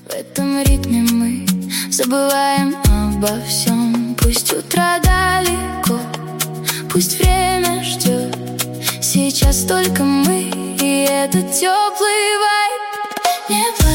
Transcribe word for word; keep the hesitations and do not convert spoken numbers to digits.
В этом ритме мы забываем обо всем. Пусть утро далеко, пусть время ждет. Сейчас только мы и этот теплый вайб. Не плачь.